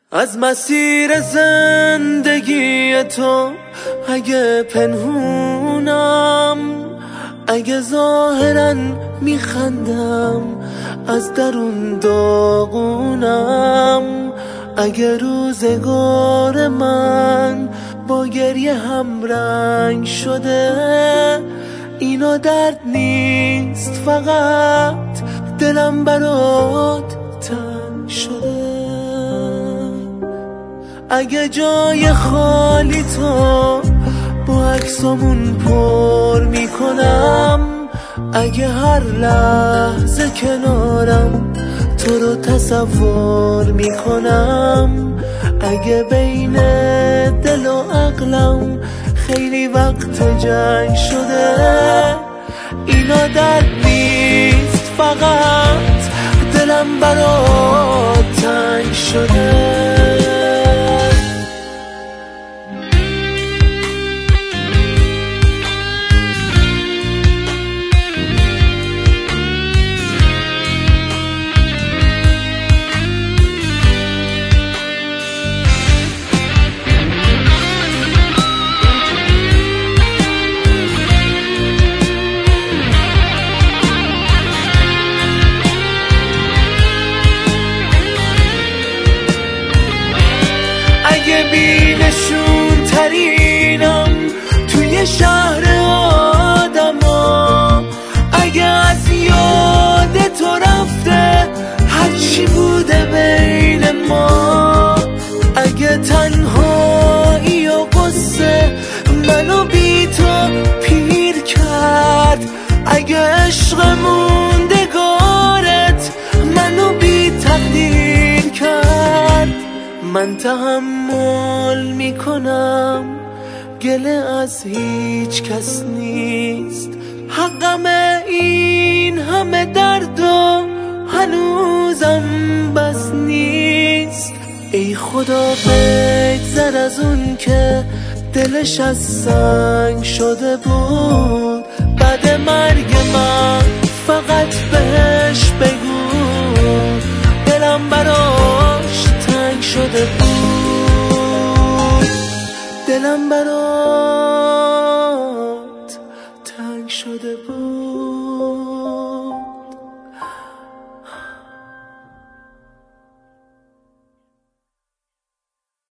از مسیر زندگی تو اگه پنهونم، اگه ظاهرا میخندم از درون داغونم، اگه روزگار من با گریه هم رنگ شده، اینا درد نیست، فقط دلم برات تنگ شده. اگه جای خالی تو با عکسامون پر میکنم، اگه هر لحظه کنارم تو رو تصور میکنم، اگه بین دل و عقلم خیلی وقت جنگ شده، اینا درد نیست، فقط دلم برات تنگ شده. اگه بینشون ترینم توی شهر آدما، اگه از یاد تو رفته هرچی بوده بین ما، اگه تنهایی و قصه منو بی تو پیر کرد، اگه عشق موندگارت منو بی تقدیر کرد، من تحمل میکنم، گله از هیچ کس نیست، حقم این همه درد و هنوزم بس نیست. ای خدا بگذر از اون که دلش از سنگ شده بود، بعد مرگ من فقط بهش بگو دلم براش تنگ شده بود، دلم براش